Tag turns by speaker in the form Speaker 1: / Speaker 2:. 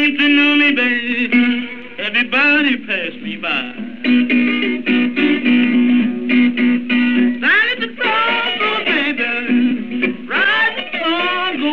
Speaker 1: don't you know me, baby? Everybody pass me by.